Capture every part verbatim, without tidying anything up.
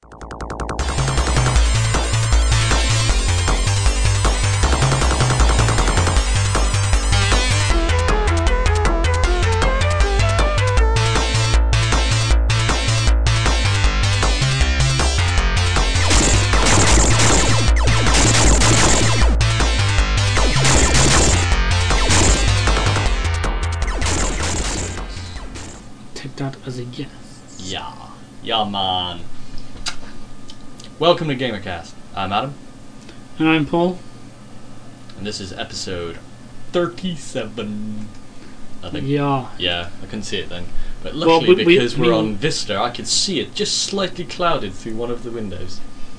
That as a yes. Yeah. Yeah, man. Welcome to GamerCast. I'm Adam. And I'm Paul. And this is episode thirty-seven. I think. Yeah. Yeah, I couldn't see it then. But luckily, well, we, because we, we're we, on Vista, I could see it just slightly clouded through one of the windows.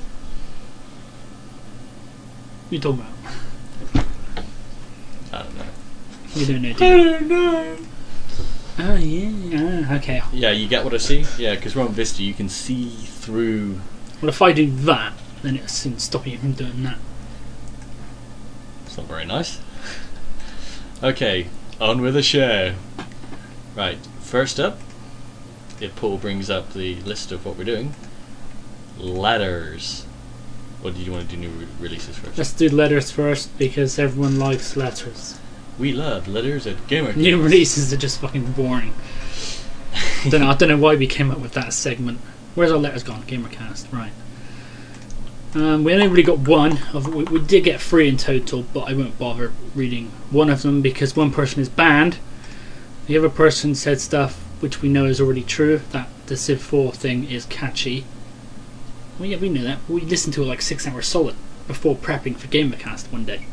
What are you talking about? I don't know. You don't know, do I you? don't know. Oh, yeah. Okay. Yeah, you get what I see? Yeah, because we're on Vista, you can see through... Well, if I do that, then it'll soon stop you from doing that. It's not very nice. Okay, on with the show. Right, first up, if Paul brings up the list of what we're doing, letters. What do you want to do new re- releases first? Let's do letters first, because everyone likes letters. We love letters at GamerCast. New releases are just fucking boring. I don't know, I don't know why we came up with that segment. Where's our letters gone? GamerCast, right. Um, we only really got one. Of, we, we did get three in total, but I won't bother reading one of them because one person is banned. The other person said stuff which we know is already true, that the Civ four thing is catchy. Well, yeah, we knew that. We listened to it like six hours solid before prepping for GamerCast one day.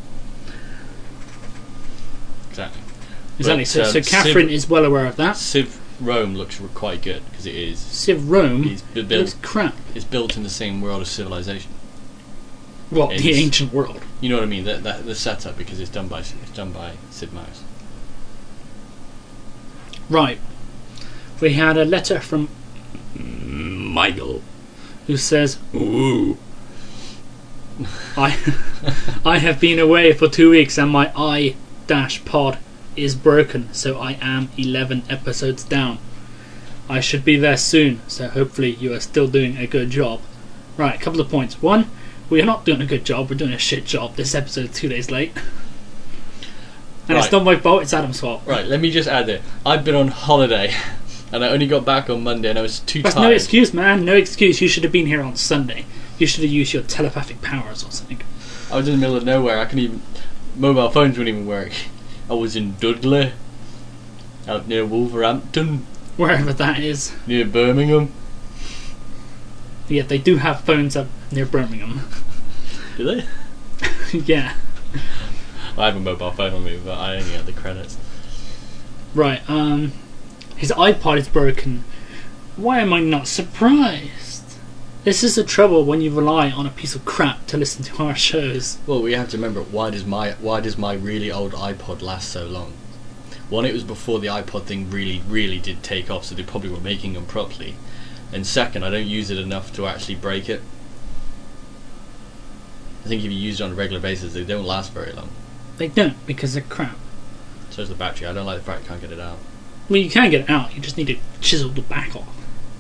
Exactly. Exactly. But, So, um, so Catherine Civ, is well aware of that. Civ Rome looks r- quite good because it is. Civ Rome It's bu- looks built. crap. It's built in the same world as Civilization. Well, It's- the ancient world. You know what I mean? The, the, the setup because it's done by it's done by Sid Meier's. Right. We had a letter from Michael, who says, "Ooh, I I have been away for two weeks and my i dash pod is broken, so I am eleven episodes down. I should be there soon, so hopefully you are still doing a good job." Right, a couple of points. One, we are not doing a good job. We're doing a shit job. This episode is two days late. And Right. it's not my fault, it's Adam's fault. Right, let me just add there. I've been on holiday, and I only got back on Monday, and I was too That's tired. no excuse, man. No excuse. You should have been here on Sunday. You should have used your telepathic powers or something. I was in the middle of nowhere. I couldn't even. Mobile phones wouldn't even work. I was in Dudley, out near Wolverhampton, Wherever that is. near Birmingham. Yeah, they do have phones up near Birmingham. Do they? Yeah. I have a mobile phone on me, but I only had the credits. Right, um... his iPod is broken. Why am I not surprised? This is the trouble when you rely on a piece of crap to listen to our shows. Well, we have to remember why does my why does my really old iPod last so long? One, it was before the iPod thing really, really did take off, so they probably were making them properly. And second, I don't use it enough to actually break it. I think if you use it on a regular basis, they don't last very long. They don't, because they're crap. So's the battery. I don't like the fact you can't get it out. Well, you can get it out, you just need to chisel the back off.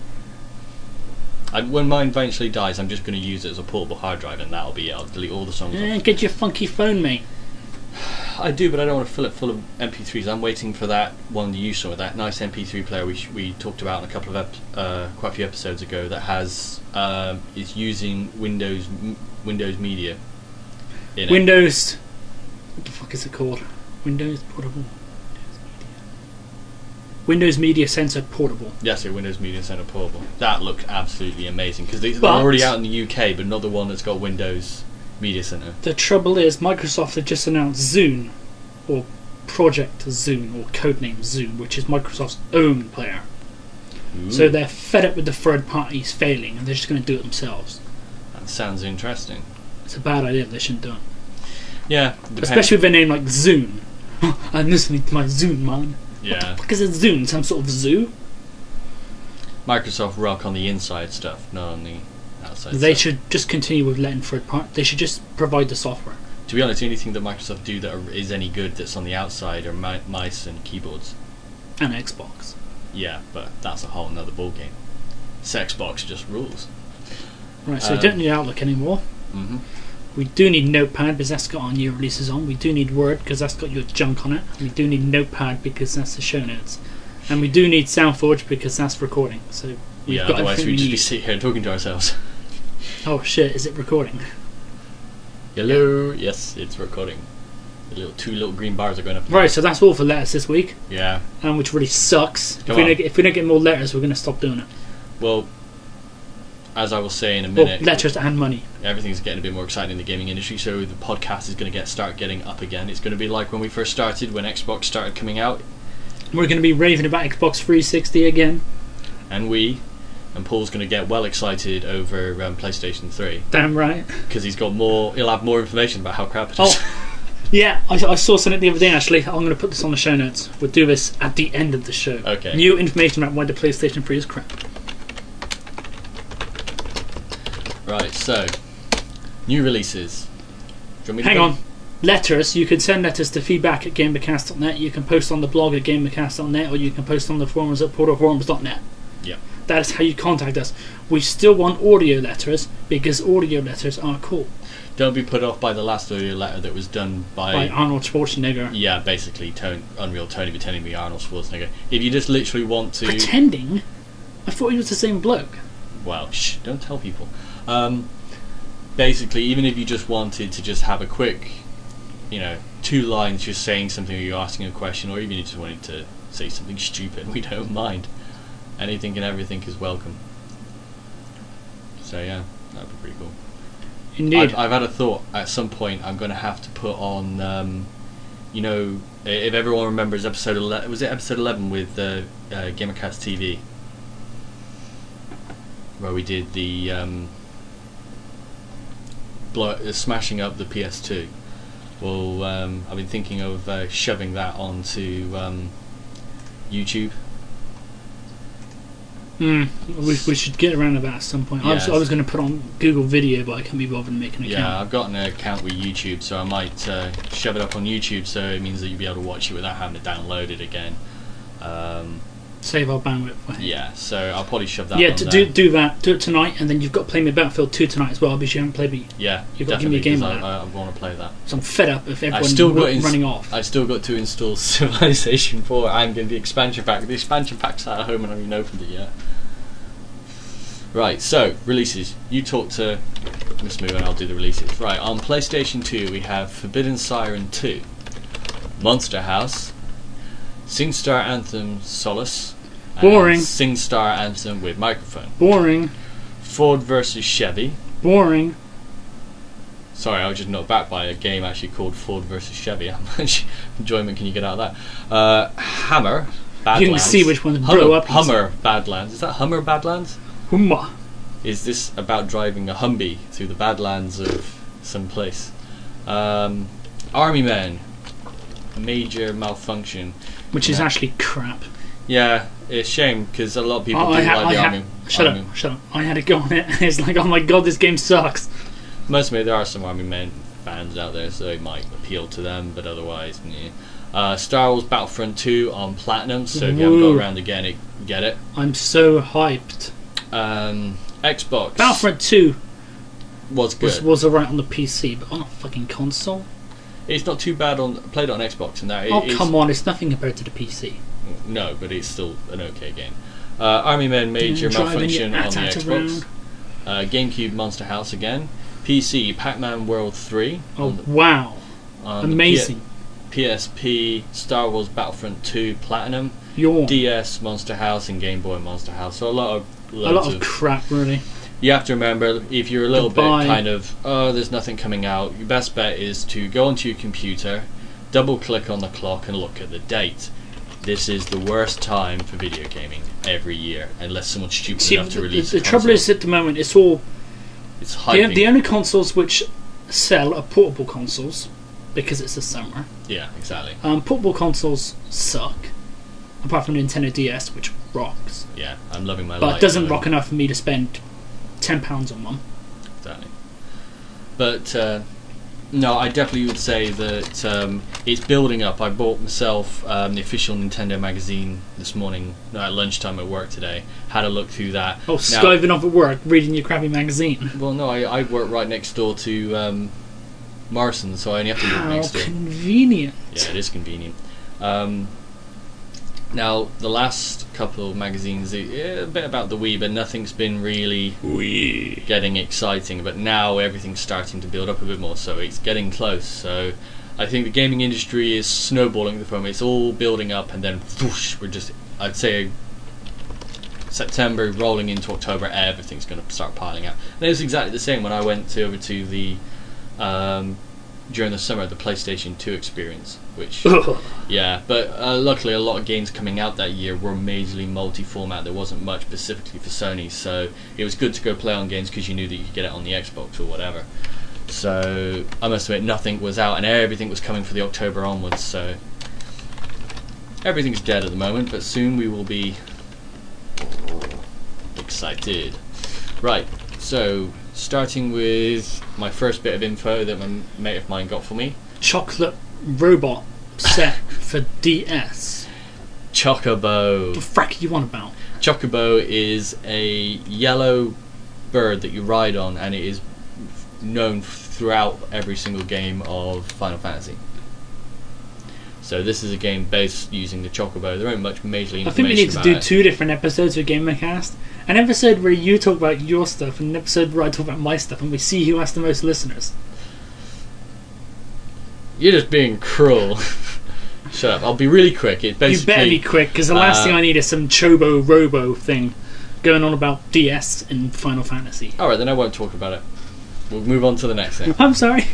I, when mine eventually dies, I'm just going to use it as a portable hard drive, and that'll be it. I'll delete all the songs. Eh, off. get your funky phone, mate. I do, but I don't want to fill it full of M P threes. I'm waiting for that one you saw, that nice M P three player we sh- we talked about in a couple of ep- uh, quite a few episodes ago. That has um, is using Windows m- Windows Media. In Windows... What the fuck is it called? Windows Portable... Windows Media Center Portable. Yes, yeah, Windows Media Center Portable. That looked absolutely amazing because they, they're But- already out in the U K, but not the one that's got Windows Media Center. The trouble is, Microsoft had just announced Zune, or Project Zune, or codename Zune, which is Microsoft's own player. Ooh, So they're fed up with the third parties failing, and they're just going to do it themselves. that sounds interesting. It's a bad idea, they shouldn't do it. Yeah, depends. Especially with a name like Zune. I'm listening to my Zune, man. Yeah, What the fuck is a Zune? Some sort of zoo? Microsoft rock on the inside stuff, not on the outside. They stuff. should just continue with letting third party. They should just provide the software. To be honest, the only thing that Microsoft do that are, is any good that's on the outside are mi- mice and keyboards. And Xbox. Yeah, but that's a whole nother ballgame. Xbox just rules. Right, so Um, we don't need Outlook anymore. Mm-hmm. We do need Notepad because that's got our new releases on. We do need Word because that's got your junk on it. We do need Notepad because that's the show notes. And we do need SoundForge because that's recording. So we've Yeah, got otherwise everything we'd we just need. be sitting here talking to ourselves. Oh shit, is it recording? Hello. Yes, it's recording. The little two little green bars are going up. Right, so that's all for letters this week, Yeah. um, which really sucks. If Come we, on. don't get, if we don't get more letters, we're going to stop doing it. Well, as I will say in a Well, minute, letters and money. everything's getting a bit more exciting in the gaming industry, so the podcast is going to get start getting up again. It's going to be like when we first started, when Xbox started coming out, We're going to be raving about Xbox three sixty again. and we, and Paul's going to get well excited over um, PlayStation three Damn right. because he's got more. He'll have more information about how crap it is. Oh, yeah, I, I saw something the other day actually. I'm going to put this on the show notes. We'll do this at the end of the show. Okay. New information about why the PlayStation three is crap. Right. So, new releases. Do you want me to Hang go- on. Letters, you can send letters to feedback at gamercast dot net, you can post on the blog at gamercast dot net, or you can post on the forums at portal forums dot net. Yeah. That is how you contact us. We still want audio letters because audio letters are cool. Don't be put off by the last audio letter that was done by. By Arnold Schwarzenegger. Yeah, basically, Tony, Unreal Tony pretending to be Arnold Schwarzenegger. If you just literally want to. Pretending? I thought he was the same bloke. Well, shh, don't tell people. Um, basically, even if you just wanted to just have a quick, you know, two lines just saying something, or you're asking a question, or even if you just wanted to say something stupid, we don't mind. Anything and everything is welcome. So yeah, that'd be pretty cool. Indeed. I've, I've had a thought. At some point, I'm going to have to put on, um, you know, i- if everyone remembers episode eleven, was it episode eleven with uh, uh, Gamercast T V, where we did the um, blow, uh, smashing up the P S two. Well, um, I've been thinking of uh, shoving that onto um, YouTube. Mm, we, we should get around to that at some point. I was, Yes. I was going to put on Google Video, but I can't be bothered making an account. Yeah, I've got an account with YouTube, so I might uh, shove it up on YouTube, so it means that you'll be able to watch it without having to download it again. Um, Save our bandwidth. I think. yeah, so I'll probably shove that Yeah, on to there. do do that. Do it tonight, and then you've got to play me Battlefield two tonight as well, because you haven't played me. Yeah, You've got to give me a definitely, game 'cause on I, that. I, I want to play that. So I'm fed up if I everyone's still got r- ins- running off. I still got to install Civilization four and get the expansion pack. The expansion pack's at home and I haven't even opened it yet. Right, so releases. You talk to Miss Moo and I'll do the releases. Right, on PlayStation two we have Forbidden Siren two, Monster House, SingStar Anthem Solace, and Boring. SingStar Anthem with microphone. Boring. Ford versus Chevy. Boring. Sorry, I was just knocked back by a game actually called Ford versus Chevy. How much enjoyment can you get out of that? Uh, Hammer Badlands. You can see which ones Hummer, blow up. Hummer Badlands. Is that Hummer Badlands? Humma. Is this about driving a Humvee through the Badlands of some place? Um, Army Men. Major malfunction. Which is Yeah. actually crap. Yeah, it's a shame because a lot of people Oh, do I ha- like I the ha- Army. Shut Army. up, shut up. I had to go on it. It's like, oh my god, this game sucks. Mostly there are some Army Men fans out there, so it might appeal to them, but otherwise, yeah. Uh, Star Wars Battlefront two on Platinum, so if you haven't Woo. got around to getting it, get it. I'm so hyped. Um, Xbox Battlefront two was good. was, was alright on the P C, but on a fucking console? It's not too bad on played on Xbox and that. It, Oh, it's- come on, it's nothing compared to the P C. No, but it's still an okay game. Uh, Army Men Major Driving Malfunction your on the AT-AT Xbox. around. Uh, GameCube Monster House again. P C Pac-Man World three. Oh, on the, wow. on the Amazing. P- PSP Star Wars Battlefront two Platinum. Yawn. D S Monster House and Game Boy Monster House. So a lot of A loads lot of crap, really. You have to remember, if you're a little Goodbye. bit kind of, oh, there's nothing coming out, your best bet is to go onto your computer, double click on the clock and look at the date. This is the worst time for video gaming every year, unless someone's stupid See, enough to the, release the a trouble console. is at the moment, it's all. It's The, hyping. the only consoles which sell are portable consoles, because it's the summer. Yeah, exactly. Um, portable consoles suck, apart from Nintendo D S, which rocks. Yeah, I'm loving my But life. it doesn't I'm rock enough for me to spend ten pounds on one. Exactly. But uh, No, I definitely would say that um, it's building up. I bought myself um, the official Nintendo magazine this morning uh, at lunchtime at work today. Had a look through that. Oh, skiving off at work, reading your crappy magazine. Well, no, I, I work right next door to um, Morrison, so I only have to walk How next door. convenient. Yeah, it is convenient. Um, now, the last couple of magazines, yeah, a bit about the Wii, but nothing's been really Wii. getting exciting. But now everything's starting to build up a bit more, so it's getting close. So I think the gaming industry is snowballing at the moment. It's all building up, and then whoosh, we're just, I'd say, September rolling into October, everything's going to start piling out. And it was exactly the same when I went to, over to the um, during the summer, the PlayStation two experience, which yeah, but uh, luckily a lot of games coming out that year were majorly multi-format. There wasn't much specifically for Sony, so it was good to go play on games because you knew that you could get it on the Xbox or whatever. So I must admit, nothing was out and everything was coming for the October onwards, so everything's dead at the moment, but soon we will be excited. Right, so starting with my first bit of info that my mate of mine got for me. Chocolate robot set for D S. Chocobo. What the frack are you on about? Chocobo is a yellow bird that you ride on, and it is known throughout every single game of Final Fantasy. So this is a game based using the Chocobo. There ain't much majorly information. I think we need to about do it. two different episodes of GamerCast. An episode where you talk about your stuff, and an episode where I talk about my stuff, and we see who has the most listeners. You're just being cruel. Shut up. I'll be really quick. It's basically, You better be quick, because the last uh, thing I need is some Chobo Robo thing going on about D S and Final Fantasy. Alright, then I won't talk about it. We'll move on to the next thing. I'm sorry.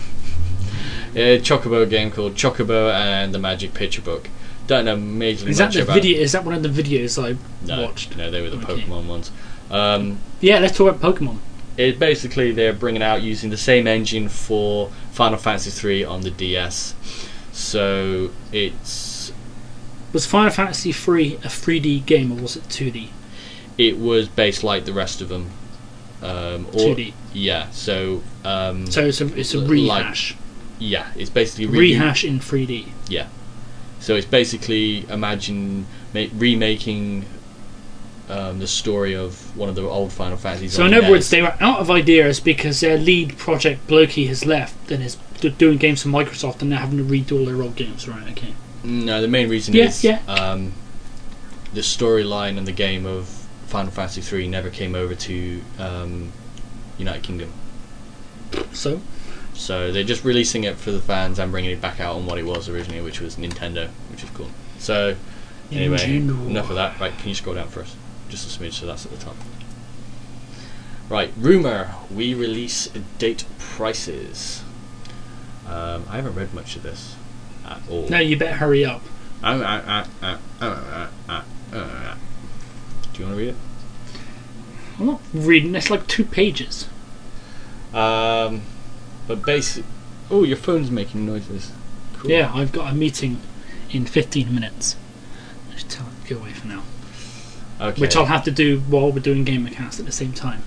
A Chocobo game called Chocobo and the Magic Picture Book. Don't know majorly Is that much the about video? Is that one of the videos I no, watched? No, they were the Okay. Pokemon ones. Um, Yeah, let's talk about Pokemon. it basically they're bringing out using the same engine for Final Fantasy three on the D S. So it's Was Final Fantasy three a three D game, or was it two D? it was based like the rest of them. Um, or, two D. Yeah. So um, So it's a it's a Like- rehash. yeah, it's basically re- Rehash in three D. Yeah. So it's basically imagine ma- remaking um, the story of one of the old Final Fantasies. So on in the other N E words, S. they were out of ideas because their lead project Blokey has left and is d- doing games for Microsoft, and they're having to redo all their old games. Right? Okay. No, the main reason Yeah, is yeah. Um, the storyline and the game of Final Fantasy three never came over to um, United Kingdom. So So they're just releasing it for the fans and bringing it back out on what it was originally, which was Nintendo, which is cool. So anyway, Nintendo. enough of that. Right, can you scroll down first? Just a smidge, so that's at the top. Right, rumour, we release date prices. Um, I haven't read much of this at all. now you better hurry up. Uh, uh, uh, uh, uh, uh, uh. Do you want to read it? I'm not reading. It's like two pages. Um, but basic. Oh, your phone's making noises. Cool. Yeah, I've got a meeting in fifteen minutes. Just tell it to go away for now. Okay. Which I'll have to do while we're doing GamerCast at the same time.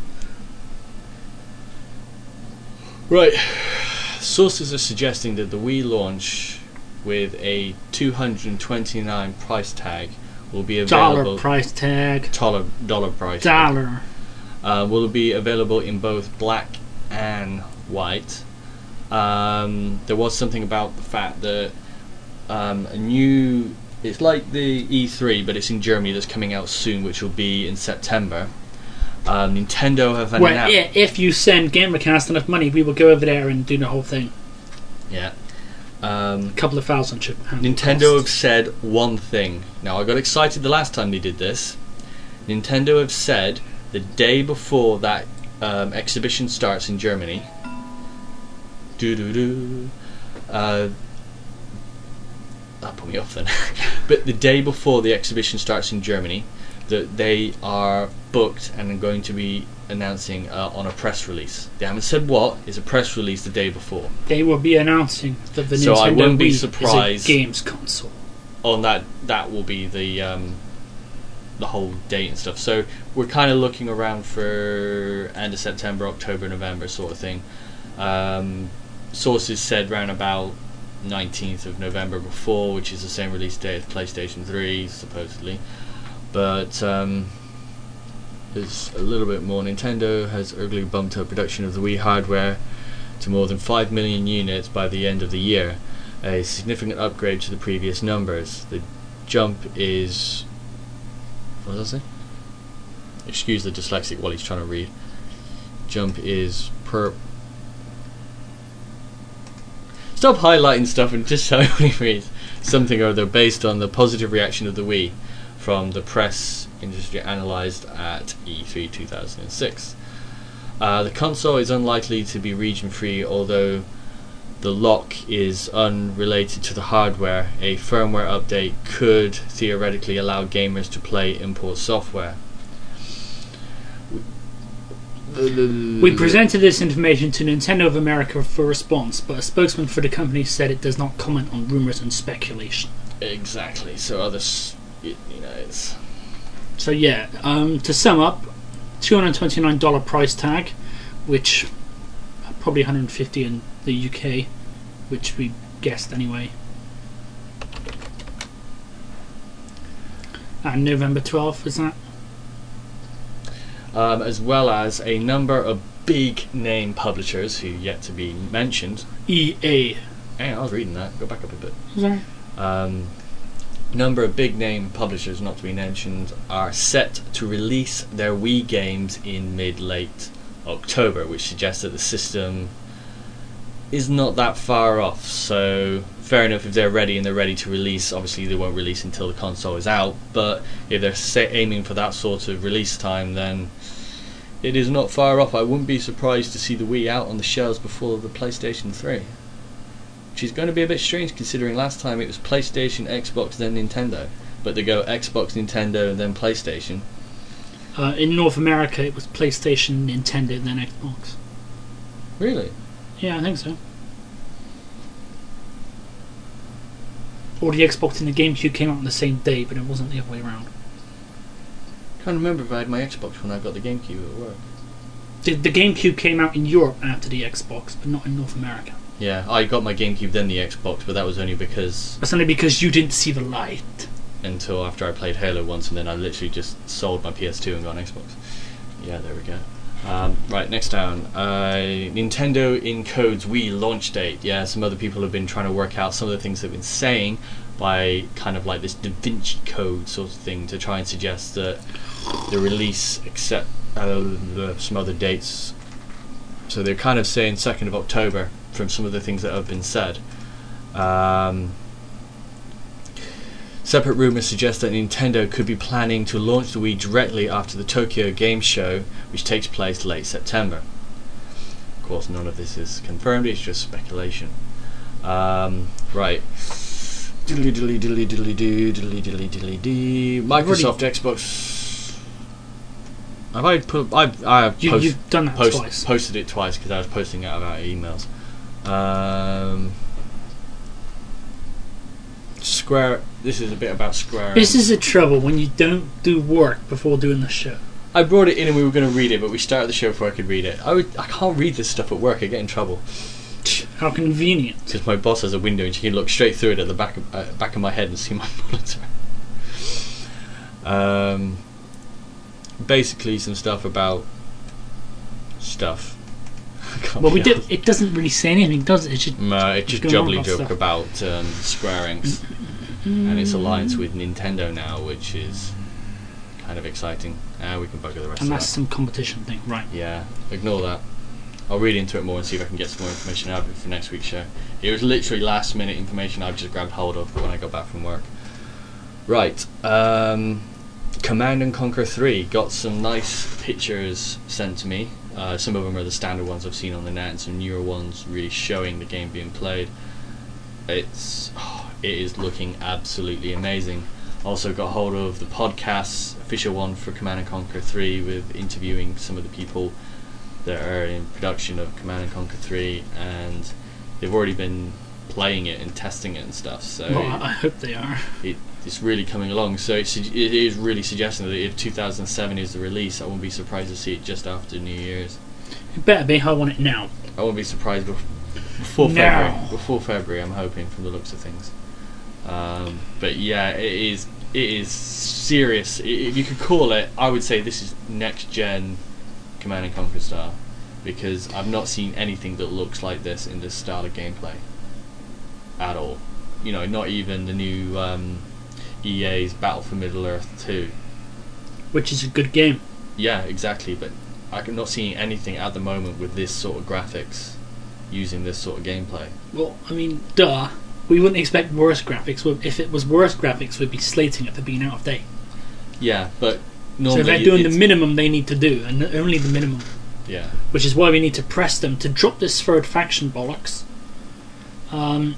Right. Sources are suggesting that the Wii launch with a two hundred twenty-nine price tag will be available. Dollar price tag. Dollar dollar price. tag. Dollar. Uh, will be available in both black and white. Um, there was something about the fact that um, a new. It's like the E three, but it's in Germany. That's coming out soon, which will be in September. Um, Nintendo have Well, announced. yeah, if you send GamerCast enough money, we will go over there and do the whole thing. Yeah. Um, A couple of thousand should handle Nintendo have costs. said one thing. Now, I got excited the last time they did this. Nintendo have said the day before that um, exhibition starts in Germany. Doo doo doo. Uh, that put me off then. But the day before the exhibition starts in Germany, that they are booked and are going to be announcing uh, on a press release. They haven't said what. It's a press release the day before. They will be announcing that the So Nintendo I wouldn't be Wii surprised- is a games console. On that, that will be the um, the whole date and stuff. So we're kind of looking around for end of September, October, November sort of thing. Um, sources said round about nineteenth of November before, which is the same release date as PlayStation three, supposedly. But um, there's a little bit more. Nintendo has urgently bumped up production of the Wii hardware to more than five million units by the end of the year, a significant upgrade to the previous numbers. The jump is... what does that say? Excuse the dyslexic while he's trying to read. Jump is per... Stop highlighting stuff and just tell me what he reads. Something or other based on the positive reaction of the Wii from the press industry analysed at E three two thousand six. Uh, the console is unlikely to be region free, although the lock is unrelated to the hardware. A firmware update could theoretically allow gamers to play import software. We presented this information to Nintendo of America for response, but a spokesman for the company said it does not comment on rumors and speculation. Exactly. So others, you know, it's... So yeah, um, to sum up, two hundred twenty-nine dollars price tag, which probably one hundred fifty dollars in the U K, which we guessed anyway. And November twelfth, is that? Um, as well as a number of big name publishers who yet to be mentioned. E A. Hey, I was reading that. Go back up a bit. Sorry. Um, number of big name publishers not to be mentioned are set to release their Wii games in mid-late October, which suggests that the system is not that far off. So fair enough, if they're ready and they're ready to release, obviously they won't release until the console is out, but if they're sa- aiming for that sort of release time, then it is not far off. I wouldn't be surprised to see the Wii out on the shelves before the PlayStation three, which is going to be a bit strange considering last time it was PlayStation, Xbox, then Nintendo, but they go Xbox, Nintendo, and then PlayStation. Uh, in North America it was PlayStation, Nintendo, then Xbox. Really? Yeah, I think so. Or the Xbox and the GameCube came out on the same day, but it wasn't the other way around. Can't remember if I had my Xbox when I got the GameCube at work. The, the GameCube came out in Europe after the Xbox, but not in North America. Yeah, I got my GameCube then the Xbox, but that was only because... That's only because you didn't see the light. Until after I played Halo once, and then I literally just sold my P S two and got an Xbox. Yeah, there we go. Um, right, next down. Uh, Nintendo encodes Wii launch date. Yeah, some other people have been trying to work out some of the things they've been saying by kind of like this Da Vinci Code sort of thing to try and suggest that the release except uh, some other dates. So they're kind of saying second of October from some of the things that have been said. Um, separate rumours suggest that Nintendo could be planning to launch the Wii directly after the Tokyo Game Show, which takes place late September. Of course, none of this is confirmed, it's just speculation. Um, right. Diddly diddly diddly diddly doo, diddly diddly diddly dee. Microsoft, Xbox. Have I put? I've I have You, post, you've done that post, twice. posted it twice because I was posting it out of our emails. Um, Square. This is a bit about Square. This is the trouble when you don't do work before doing the show. I brought it in and we were going to read it, but we started the show before I could read it. I would, I can't read this stuff at work. I get in trouble How convenient. because my boss has a window and she can look straight through it at the back of uh, back of my head and see my monitor. Um, basically, some stuff about stuff. Well, we did. It doesn't really say anything, does it? It's just, No, it's just going on jubbly about joke stuff. about um, Square Enix and its alliance with Nintendo now, which is kind of exciting. Ah, we can bugger the rest and of that's that. some competition thing, right? Yeah, ignore that. I'll read into it more and see if I can get some more information out of it for next week's show. It was literally last minute information I've just grabbed hold of when I got back from work. Right, um, Command and Conquer three got some nice pictures sent to me. Uh, some of them are the standard ones I've seen on the net, and some newer ones really showing the game being played. It's oh, it is looking absolutely amazing. Also got hold of the podcast, official one for Command and Conquer three, with interviewing some of the people that are in production of Command and Conquer three, and they've already been playing it and testing it and stuff. So Well, I I hope they are. it, it's really coming along. So it's, it is really suggesting that if two thousand seven is the release, I won't be surprised to see it just after New Year's. It better be. I want it now. I won't be surprised. Bef- before No. February. Before February, I'm hoping, from the looks of things. Um, but yeah, it is. It is serious. I- If you could call it, I would say this is next gen Command and Conquer style, because I've not seen anything that looks like this in this style of gameplay at all. You know, not even the new um, E A's Battle for Middle Earth two. Which is a good game. Yeah, exactly. But I'm not seeing anything at the moment with this sort of graphics, using this sort of gameplay. Well, I mean, duh. We wouldn't expect worse graphics. Well, if it was worse graphics, we'd be slating it for being out of date. Yeah, but So normally they're doing the it's- minimum they need to do, and only the minimum. Yeah. Which is why we need to press them to drop this third faction bollocks. Um,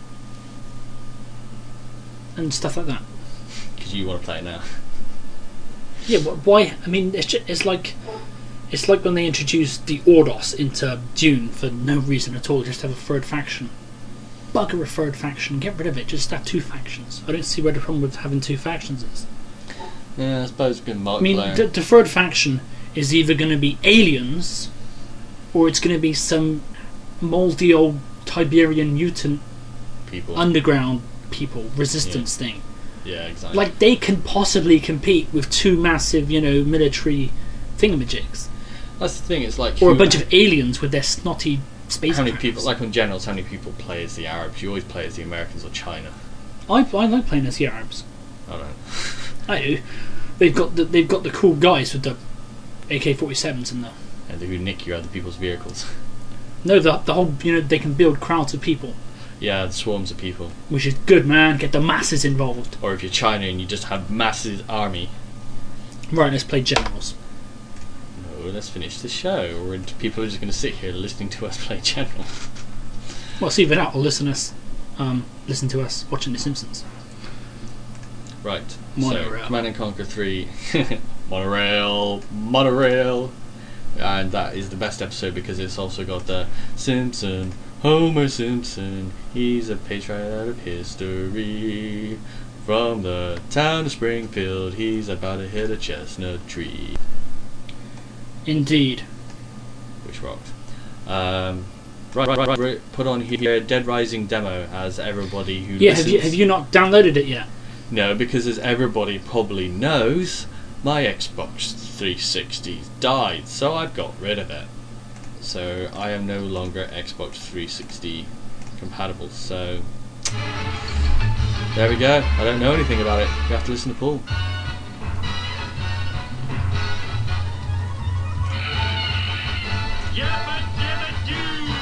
and stuff like that. Because you want to play it now. Yeah, wh- why? I mean, it's just, it's like it's like when they introduced the Ordos into Dune for no reason at all, just to have a third faction. Bugger a third faction, get rid of it, just have two factions. I don't see where the problem with having two factions is. Yeah, I suppose it's been multiplayer. I mean, the, the third faction is either going to be aliens, or it's going to be some mouldy old Tiberian mutant people. underground people resistance thing. Yeah, exactly. Like, they can possibly compete with two massive, you know, military thingamajigs. That's the thing. It's like Or a who- bunch of aliens with their snotty space how many crabs. people, like on generals, how many people play as the Arabs? You always play as the Americans or China. I, I like playing as the Arabs. I don't know. I do. They've got the, they've got the cool guys with the A K forty-sevens and the... And who nick your other people's vehicles. No, the, the whole, you know, they can build crowds of people. Yeah, the swarms of people. Which is good, man. Get the masses involved. Or if you're China and you just have massive army. Right, let's play generals. No, let's finish the show. Or people are just going to sit here listening to us play general. Well, see if it out or listen us, um, listen to us watching The Simpsons. Right. Monorail. So, Command and Conquer three. Monorail. Monorail. And that is the best episode because it's also got the Simpson, Homer Simpson. He's a patriot out of history. From the town of Springfield, he's about to hit a chestnut tree. Indeed. Which rocked. Um, right, right, right, right. Put on here Dead Rising demo as everybody who Yeah, listens. have you have you not downloaded it yet? No, because as everybody probably knows, my Xbox three sixty died, so I've got rid of it. So I am no longer Xbox three sixty compatible. So there we go. I don't know anything about it. You have to listen to Paul. Yabba dabba doo!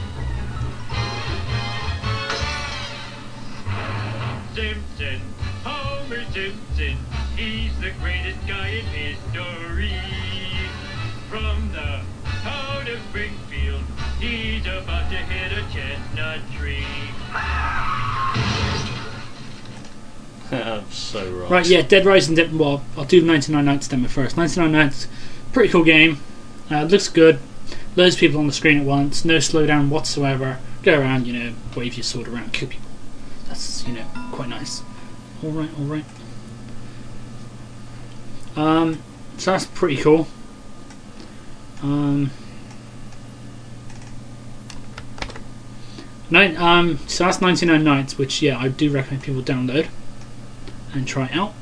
Simpson, Homer Simpson, he's the greatest guy in history. From the town of Springfield, he's about to hit a chestnut tree. I'm so wrong. Right, yeah, Dead Rising. De- well, I'll do ninety-nine Nights demo first. ninety-nine Nights, pretty cool game. Uh, looks good. Loads of people on the screen at once. No slowdown whatsoever. Go around, you know, wave your sword around, kill people. That's, you know, quite nice. All right, all right. Um, so that's pretty cool. Um, nine, um, so that's ninety-nine Nights, which yeah, I do recommend people download and try it out.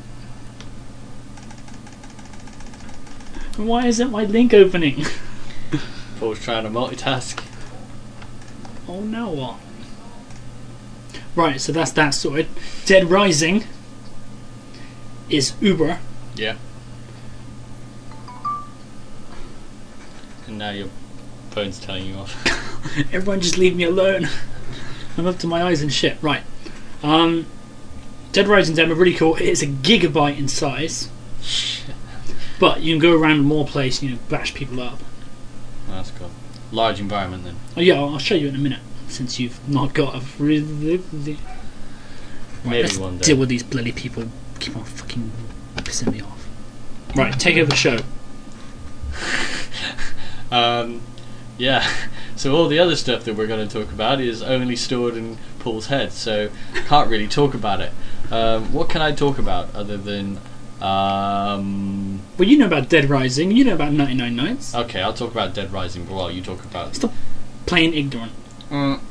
Why isn't my link opening? Paul's trying to multitask. Oh no! Right, so that's that sorted. Dead Rising is Uber. Yeah. And now your phone's telling you off. Everyone just leave me alone. I'm up to my eyes in shit. Right. Um, Dead Rising demo, really cool. It is a gigabyte in size. But you can go around more place and, you know, bash people up. That's cool. Large environment then. Oh yeah, I'll I'll show you in a minute. Since you've not got a really... Right, Maybe let's one day. deal with these bloody people. Keep on fucking pissing me off. Right, take over the show. Um, yeah, so all the other stuff that we're going to talk about is only stored in Paul's head, so can't really talk about it. Um, what can I talk about other than... Um, Well, you know about Dead Rising. You know about ninety-nine Nights. okay, I'll talk about Dead Rising, but while you talk about... Stop playing ignorant. Mm,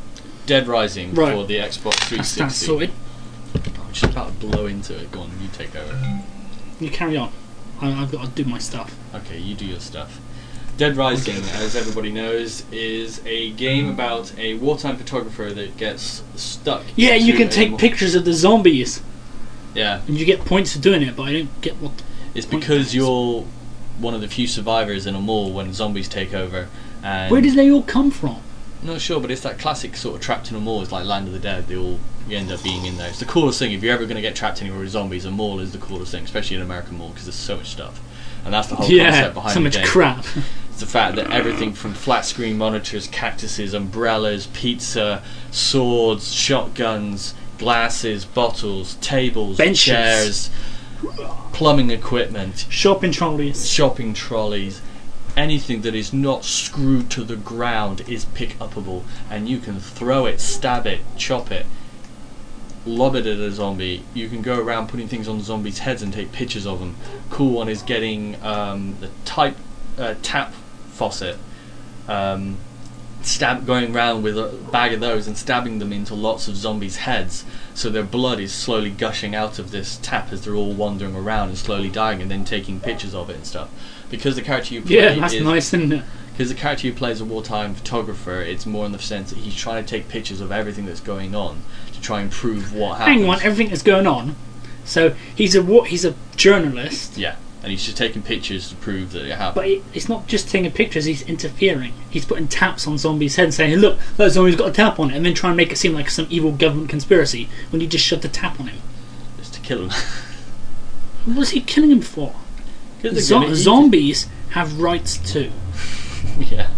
Dead Rising Right. for the Xbox three That's, that's sixty. sorted. I'm just about to blow into it. Go on, you take over. You carry on. I, I've got to do my stuff. Okay, you do your stuff. Dead Rising, as everybody knows, is a game about a wartime photographer that gets stuck. Yeah, you into can a take mo- pictures of the zombies, Yeah, and you get points for doing it, but I don't get what. it's point because is. you're one of the few survivors in a mall when zombies take over. And Where did they all come from? I'm not sure, but it's that classic sort of trapped in a mall. It's like Land of the Dead. They all you end up being in there. It's the coolest thing. If you're ever going to get trapped anywhere with zombies, a mall is the coolest thing, especially an American mall, because there's so much stuff. And that's the whole Yeah, concept behind so the much game. crap. It's the fact that everything from flat screen monitors, cactuses, umbrellas, pizza, swords, shotguns, glasses, bottles, tables, Benches. chairs, plumbing equipment, Shopping trolleys. shopping trolleys, anything that is not screwed to the ground is pick-upable, and you can throw it, stab it, chop it, lob it at a zombie. You can go around putting things on zombies' heads and take pictures of them. Cool one is getting um, the type uh, tap faucet, um, stab going around with a bag of those and stabbing them into lots of zombies' heads, so their blood is slowly gushing out of this tap as they're all wandering around and slowly dying, and then taking pictures of it and stuff. Because the character you play Yeah, that's is, nice, isn't it? because the character who plays a wartime photographer, it's more in the sense that he's trying to take pictures of everything that's going on to try and prove what happens. Hang on, everything that's going on. So he's a wa- he's a journalist, Yeah, and he's just taking pictures to prove that it happened. but it, it's not just taking pictures. He's interfering. He's putting taps on zombies' heads, saying, "Hey, look, that zombie's got a tap on it," and then trying to make it seem like some evil government conspiracy when you just shoved the tap on him. Just to kill him. What was he killing him for? 'Cause they're Zo- gonna eat zombies have rights too. it. Yeah.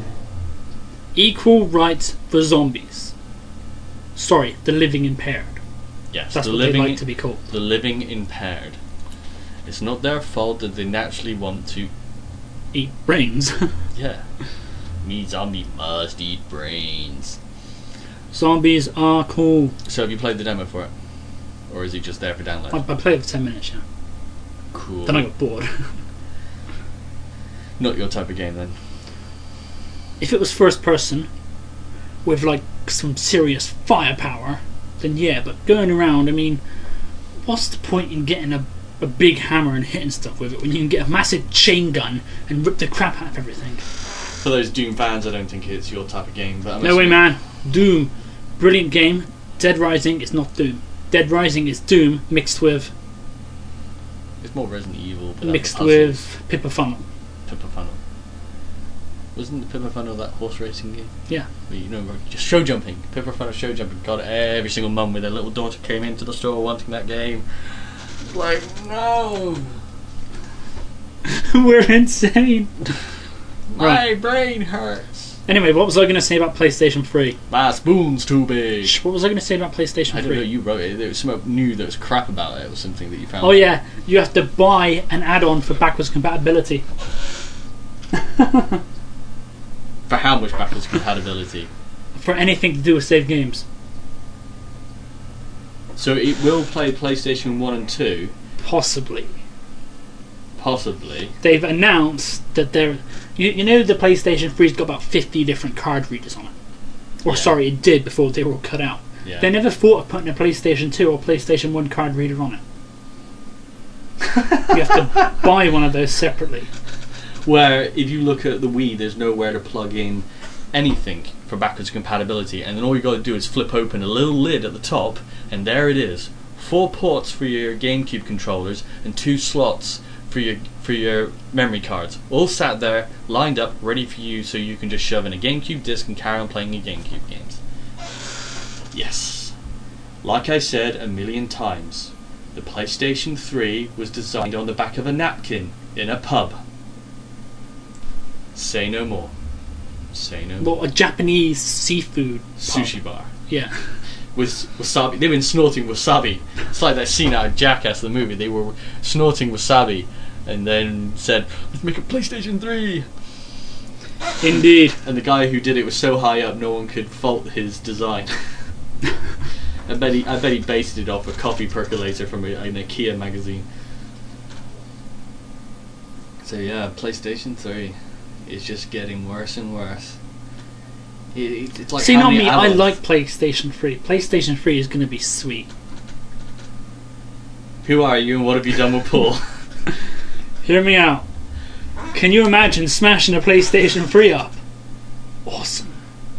Equal rights for zombies. Sorry, the living impaired. Yes, That's the what they living, like to be called. the living impaired. It's not their fault that they naturally want to. Eat brains. Yeah. Me zombie must eat brains. Zombies are cool. So have you played the demo for it, or is it just there for download? I, I played it for ten minutes, yeah. Cool. Then I got bored. Not your type of game then. If it was first person, with like some serious firepower, then yeah, but going around, I mean, what's the point in getting a, a big hammer and hitting stuff with it when you can get a massive chain gun and rip the crap out of everything? For those Doom fans, I don't think it's your type of game. But I'm No way, assuming- man. Doom. Brilliant game. Dead Rising is not Doom. Dead Rising is Doom mixed with It's more Resident Evil. But mixed with Pippa Funnel. Pippa Funnel. Wasn't the Pippa Funnel that horse racing game? Yeah. Where, you know, where just show jumping. Pippa Funnel show jumping. God, every single mum with their little daughter came into the store wanting that game. It's like, no, We're insane. my Right. brain hurts. Anyway, what was I going to say about PlayStation three? My spoon's too big. Shh, What was I going to say about PlayStation I don't know. three? You wrote it. There was something new that was crap about it, or something that you found. Oh yeah, you have to buy an add-on for backwards compatibility. For how much backwards compatibility? For anything to do with save games. So it will play PlayStation One and Two, Possibly. possibly. They've announced that they're... You, you know the PlayStation three's got about fifty different card readers on it. Or Yeah. sorry, it did before they were all cut out. Yeah. They never thought of putting a PlayStation two or PlayStation one card reader on it. You have to buy one of those separately. Where if you look at the Wii, there's nowhere to plug in anything for backwards compatibility, and then all you got to do is flip open a little lid at the top, and there it is. Four ports for your GameCube controllers and two slots for your for your memory cards, all sat there, lined up, ready for you, so you can just shove in a GameCube disc and carry on playing your GameCube games. Yes, like I said a million times, the PlayStation three was designed on the back of a napkin in a pub. Say no more. Say no more. Well, a Japanese seafood pub. Sushi bar. Yeah. With wasabi. They've been snorting wasabi. It's like that scene out of Jackass the movie. They were snorting wasabi and then said, let's make a PlayStation three. Indeed. And the guy who did it was so high up no one could fault his design. I bet he I bet he based it off a coffee percolator from a, an IKEA magazine. So yeah, PlayStation three is just getting worse and worse. It, it, it's like See, how not many me. I adults- like PlayStation three. PlayStation three is going to be sweet. Who are you and what have you done with Paul? Hear me out. Can you imagine smashing a PlayStation three up? Awesome.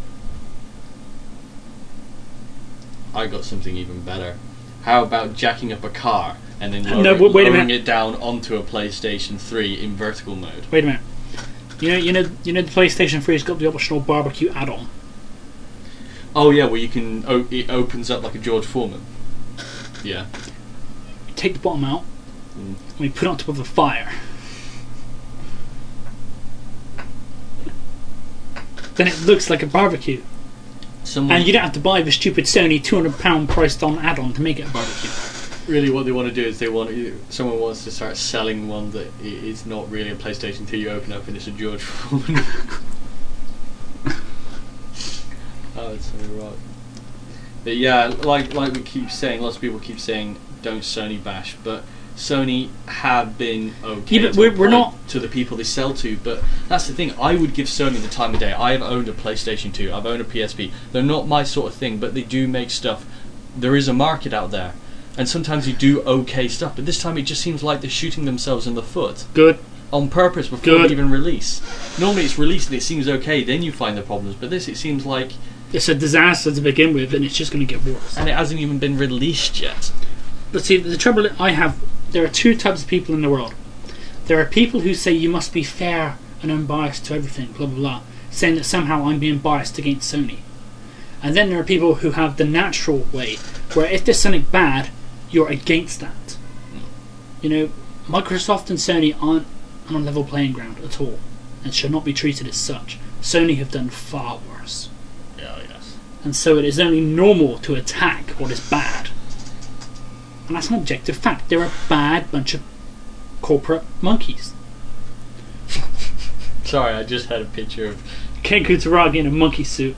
I got something even better. How about jacking up a car and then No, lowering, but wait a lowering minute. it down onto a PlayStation three in vertical mode? Wait a minute. You know, you know, you know, the PlayStation three's got the optional barbecue add-on. Oh yeah, where you can o- it opens up like a George Foreman. Yeah. You take the bottom out, Mm. and we put it on top of a fire. Then it looks like a barbecue. Someone And you don't have to buy the stupid Sony two hundred pound priced on add-on to make it a barbecue. really what they want to do is they want someone wants to start selling one that i- is not really a PlayStation two. You open up and it's a George Foreman. Oh, it's so right. But yeah, like like we keep saying, lots of people keep saying don't Sony bash, but Sony have been okay Yeah, but to, we're- a we're point not- to the people they sell to. But that's the thing. I would give Sony the time of day. I have owned a PlayStation two. I've owned a P S P. They're not my sort of thing, but they do make stuff. There is a market out there, and sometimes you do okay stuff. But this time it just seems like they're shooting themselves in the foot Good. on purpose before Good. they even release. Normally it's released and it seems okay, then you find the problems. But this, it seems like, It's a disaster to begin with, and it's just going to get worse. and it hasn't even been released yet. But see, the trouble I have, there are two types of people in the world. There are people who say you must be fair and unbiased to everything, blah blah blah, saying that somehow I'm being biased against Sony. And then there are people who have the natural way, where if there's something bad, you're against that. You know, Microsoft and Sony aren't on a level playing ground at all, and should not be treated as such. Sony have done far worse. Yeah, yes. And so it is only normal to attack what is bad. And that's an objective fact. They're a bad bunch of corporate monkeys. Sorry, I just had a picture of. Ken Kutaragi in a monkey suit.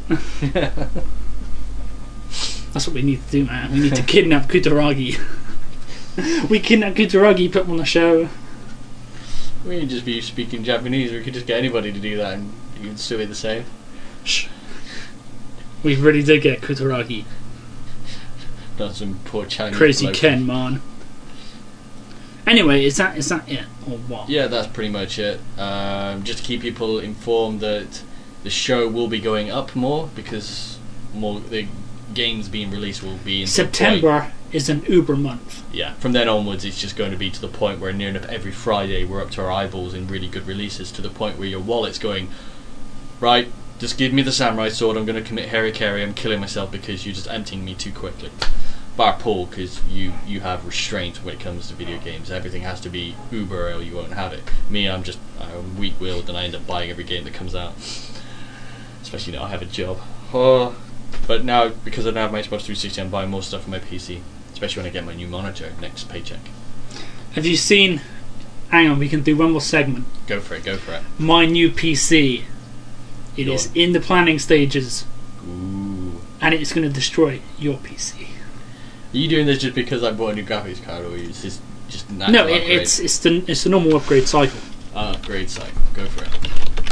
That's what we need to do, man. We need to kidnap Kutaragi. We kidnap Kutaragi, put him on the show. We could just be speaking Japanese, we could just get anybody to do that and you would still be the same. Shh. We really did get Kutaragi. Not some poor Chinese Crazy bloke. Ken, man. Anyway, is that is that it? Or what? Yeah, that's pretty much it. Um, just to keep people informed that the show will be going up more because more the games being released will be in the point- September is an Uber month. Yeah, from then onwards it's just going to be to the point where near enough every Friday we're up to our eyeballs in really good releases, to the point where your wallet's going, right, just give me the samurai sword, I'm going to commit harikari, I'm killing myself because you're just emptying me too quickly. Bar Paul, because you, you have restraint when it comes to video games. Everything has to be uber or you won't have it. Me, I'm just I'm weak-willed and I end up buying every game that comes out. Especially now I have a job. Oh. But now, because I now have my Xbox three sixty, I'm buying more stuff for my P C. Especially when I get my new monitor next paycheck. Have you seen... Hang on, we can do one more segment. Go for it, go for it. My new P C. It Go is on. in the planning stages, Ooh. and it's going to destroy your P C. Are you doing this just because I bought a new graphics card, or is this just natural No, it, upgrade? it's it's the it's the normal upgrade cycle. Ah, upgrade cycle. Go for it.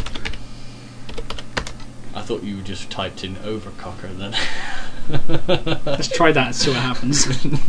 I thought you just typed in overcocker then. Let's try that and see what happens.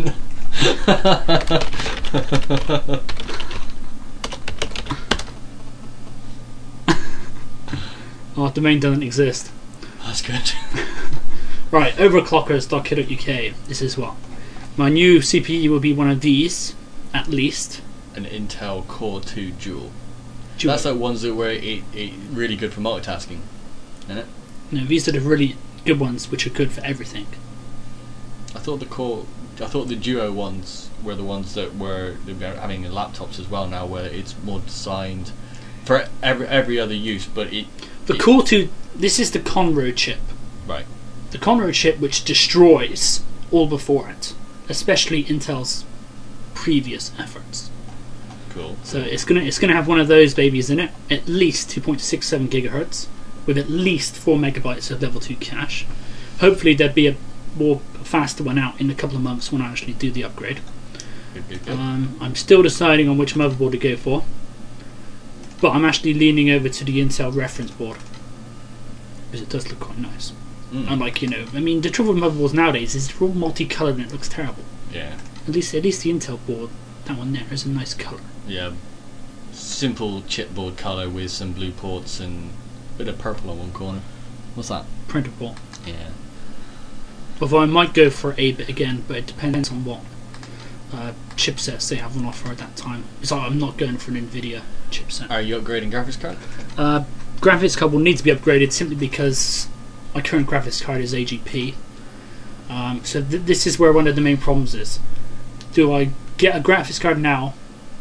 Our domain doesn't exist. That's good. Right, overclockers dot co dot U K. This is what my new C P U will be. One of these, at least. An Intel Core two Dual. Dual. That's like ones that were it, it really good for multitasking, isn't it? No, these are the really good ones, which are good for everything. I thought the Core, I thought the Duo ones were the ones that were they're having in laptops as well now, where it's more designed for every every other use. But it The it- Core two. This is the Conroe chip. right. The Conroe chip, which destroys all before it, especially Intel's previous efforts. Cool. So it's gonna it's gonna have one of those babies in it, at least two point six seven gigahertz, with at least four megabytes of level two cache. Hopefully there'd be a more faster one out in a couple of months when I actually do the upgrade. Good, good, good. Um, I'm still deciding on which motherboard to go for, but I'm actually leaning over to the Intel reference board. because it does look quite nice. Mm. And like, you know, I mean, the trouble with motherboards nowadays is they're all multicoloured and it looks terrible. Yeah. At least, at least the Intel board, that one there, is a nice colour. Yeah. Simple chipboard colour with some blue ports and a bit of purple on one corner. What's that? Printer board. Yeah. Although I might go for eight bit again, but it depends on what uh, chipsets they have on offer at that time. So I'm not going for an Nvidia chipset. Are you upgrading graphics card? Uh, graphics card will need to be upgraded simply because my current graphics card is A G P. Um, so th this is where one of the main problems is. Do I get a graphics card now,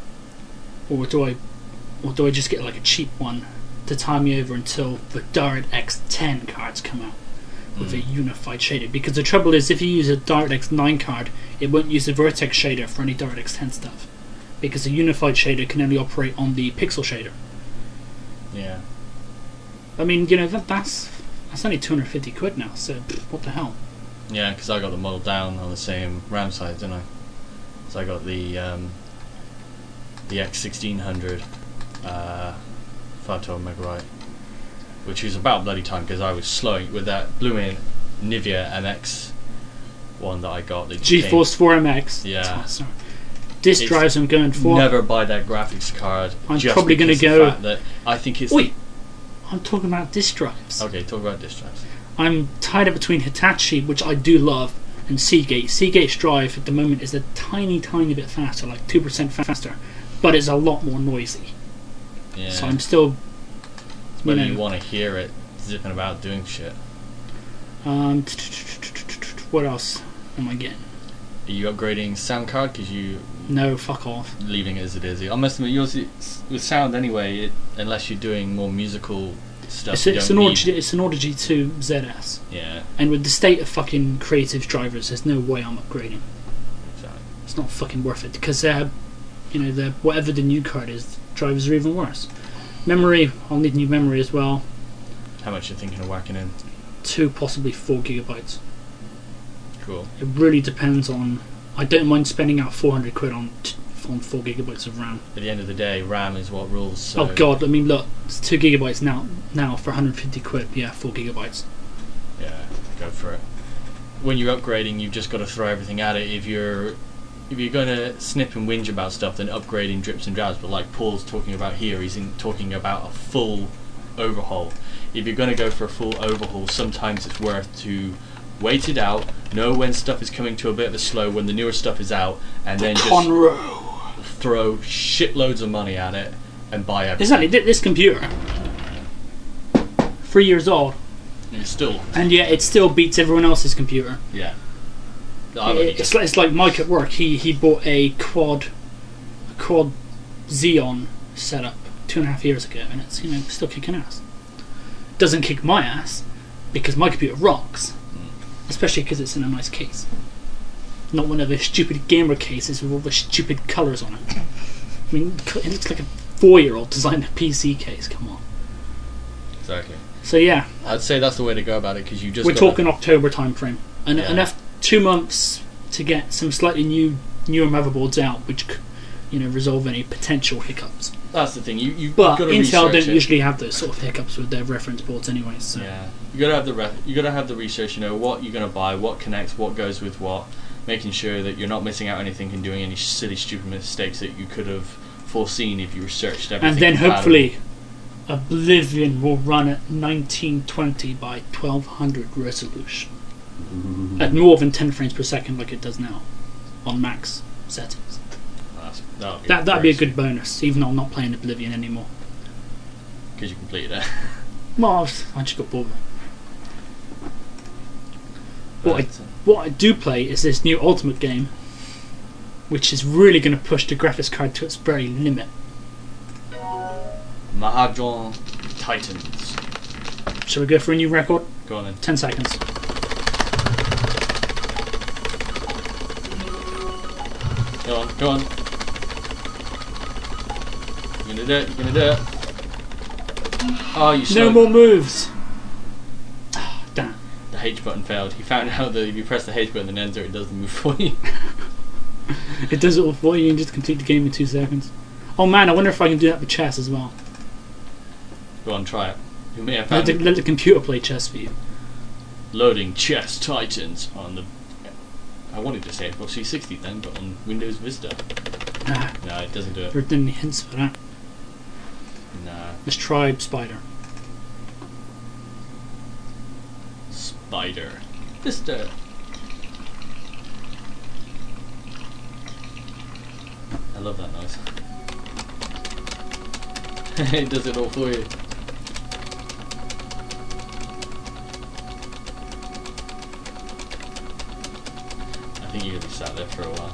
or do I, or do I just get like a cheap one to tie me over until the DirectX ten cards come out with Mm. a unified shader? Because the trouble is, if you use a DirectX nine card, it won't use the Vertex shader for any DirectX ten stuff, because a unified shader can only operate on the pixel shader. Yeah. I mean, you know, that that's that's only two hundred fifty quid now. So what the hell? Yeah, because I got the model down on the same RAM size, didn't I? So I got the um, the X sixteen hundred uh, five twelve megabyte, which was about bloody time because I was slowing with that blooming Nvidia M X one that I got. that GeForce four M X. Yeah. Oh, sorry. Disk It's drives I'm going for. Never buy that graphics card. I'm just probably gonna because of go- the fact that I think it's. Wait, I'm talking about disk drives. The, okay, talk about disk drives. I'm tied up between Hitachi, which I do love, and Seagate. Seagate's drive at the moment is a tiny, tiny bit faster, like two percent faster, but it's a lot more noisy. Yeah. So I'm still, you Whether know, you want to hear it zipping about doing shit. um, what else am I getting? Are you upgrading sound card because you No, fuck off. leaving it as it is? I must admit, yours is- with sound anyway. It, unless you're doing more musical stuff, It's, you it's don't an need- Audigy, it's an Audigy two Z S, Yeah, and with the state of fucking Creative drivers, there's no way I'm upgrading. exactly. It's not fucking worth it because uh, you know, the whatever the new card is, drivers are even worse. Memory, I'll need new memory as well. How much you're thinking of whacking in? Two, possibly four gigabytes. Cool. It really depends on. I don't mind spending out four hundred quid on t- on four gigabytes of RAM. At the end of the day, RAM is what rules. So Oh god, I mean look, it's two gigabytes now. Now for one hundred fifty quid, yeah, four gigabytes. Yeah, go for it. When you're upgrading, you've just got to throw everything at it. If you're if you're going to snip and whinge about stuff, then upgrading drips and drabs. But like Paul's talking about here, he's in, talking about a full overhaul. If you're going to go for a full overhaul, sometimes it's worth to wait it out, know when stuff is coming to a bit of a slow, when the newer stuff is out, and then just Conroe. throw shitloads of money at it and buy everything. Exactly. thi- This computer, three years old, And still, and yet it still beats everyone else's computer. yeah. I only It- just- It's like, it's like Mike at work. He he bought a quad, a quad Xeon setup two and a half years ago, and it's, you know, still kicking ass. Doesn't kick my ass because my computer rocks, especially because it's in a nice case, not one of those stupid gamer cases with all the stupid colours on it. I mean, it looks like a four-year-old designed a P C case. Come on. Exactly. So yeah, I'd say that's the way to go about it because you just we're gotta- talking October time frame, and Yeah. enough two months to get some slightly new newer motherboards out, which c- you know, resolve any potential hiccups. That's the thing. You you But got to Intel research don't it. usually have those sort of hiccups with their reference boards, anyway. So Yeah, you gotta have the re- you gotta have the research. You know what you're gonna buy, what connects, what goes with what, making sure that you're not missing out anything and doing any silly, stupid mistakes that you could have foreseen if you researched everything. and then compatible. hopefully, Oblivion will run at nineteen twenty by twelve hundred resolution at more than ten frames per second, like it does now on max settings. That's, that would be That that'd be a good bonus, even though I'm not playing Oblivion anymore. because you completed it. Well, I was- I just got bored. What I, But, uh, what I do play is this new Ultimate game, which is really going to push the graphics card to its very limit. Mahjong Titans. Shall we go for a new record? Go on then. Ten seconds. Go on. Go on. You're gonna do it. You're gonna do it. Oh, you No slowed. more moves. Ah, damn. The H button failed. He found out that if you press the H button and enter, it does the move for you. It does it all for you. You can just complete the game in two seconds. Oh man, I wonder if I can do that with chess as well. Go on, try it. You may have Let found the, let the computer play chess for you. loading Chess Titans on the. I wanted to say Xbox three sixty then, but on Windows Vista. Ah, No, it doesn't do it. there didn't any hints for that. Nah. Let's try Spider. Spider. Vista. I love that noise. It does it all for you. I think you're gonna be sat there for a while.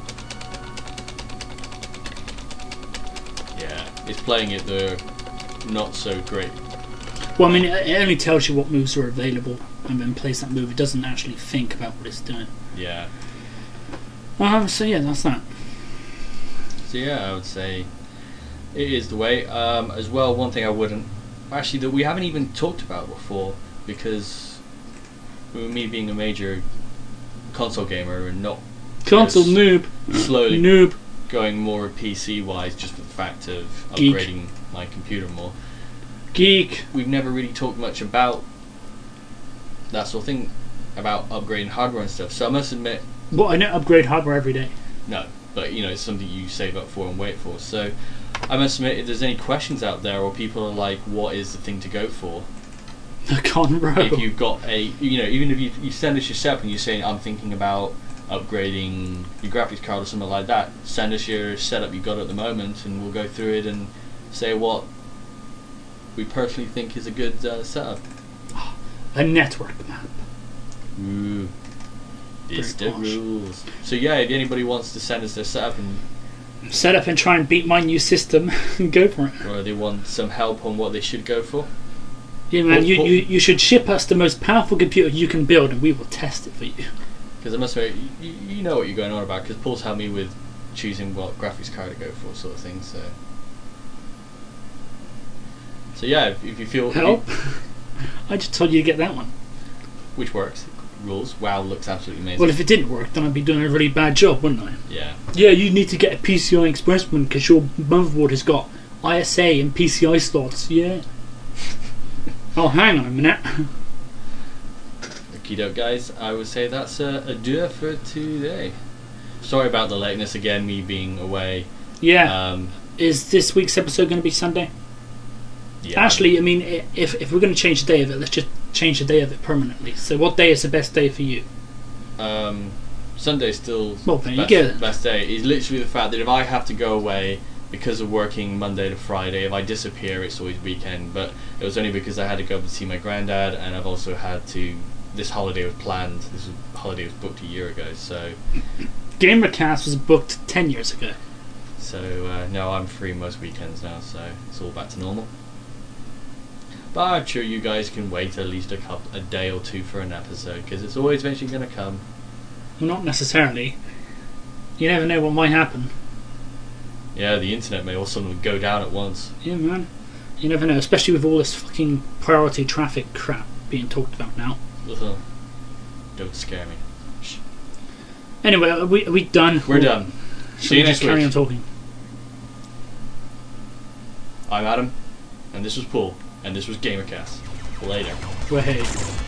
Yeah, it's playing it the not so great. Well, I mean, it, it only tells you what moves are available and then plays that move. It doesn't actually think about what it's doing. Yeah. Um, so yeah, that's that. So yeah, I would say it is the way. Um, as well, one thing I wouldn't actually that we haven't even talked about before, because with me being a major console gamer and not Console just noob. slowly Noob. going more P C wise, just for the fact of Geek. upgrading my computer more. Geek. We've never really talked much about that sort of thing, about upgrading hardware and stuff. So I must admit, Well, I don't upgrade hardware every day. no, but you know, it's something you save up for and wait for. So I must admit, if there's any questions out there, or people are like, "What is the thing to go for?" The Conroe. If you've got a, you know, even if you, you send us yourself and you're saying, "I'm thinking about upgrading your graphics card or something like that," send us your setup you got at the moment, and we'll go through it and say what we personally think is a good uh, setup. A network map. Ooh. It's the Very posh. rules. So yeah, if anybody wants to send us their setup, and Set up and try and beat my new system. Go for it. or they want some help on what they should go for, Yeah, man, Well, you, well- you, you should ship us the most powerful computer you can build and we will test it for you. because I must admit, you, you know what you're going on about. Because Paul's helped me with choosing what graphics card to go for, sort of thing. So, so yeah, if, if you feel Help? I just told you to get that one. which works, rules. WoW looks absolutely amazing. Well, if it didn't work, then I'd be doing a really bad job, wouldn't I? yeah, Yeah, you need to get a P C I Express one because your motherboard has got I S A and P C I slots. Yeah. Oh, hang on a minute. okie doke, guys. I would say that's a, a do for today. Sorry about the lateness again, me being away. Yeah. Um, Is this week's episode going to be Sunday? yeah. Actually, I mean, i- if if we're going to change the day of it, let's just change the day of it permanently. So, what day is the best day for you? Um, Sunday's still Well, the there you best, go. best day. Is literally the fact that if I have to go away because of working Monday to Friday, if I disappear, it's always weekend. But it was only because I had to go up and see my granddad, and I've also had to. This holiday was planned. This was, holiday was booked a year ago, so Gamercast was booked ten years ago. so uh, no, I'm free most weekends now, so it's all back to normal. But I'm sure you guys can wait at least a couple, a day or two for an episode, because it's always eventually going to come. Well, not necessarily. You never know what might happen. Yeah, the internet may all suddenly go down at once. Yeah, man. You never know, especially with all this fucking priority traffic crap being talked about now. Ugh. Don't scare me. Shh. Anyway, are we, are we done? We're done. Shall See we you just next carry week. on talking? I'm Adam, and this was Paul, and this was Gamercast. Later. Well, hey.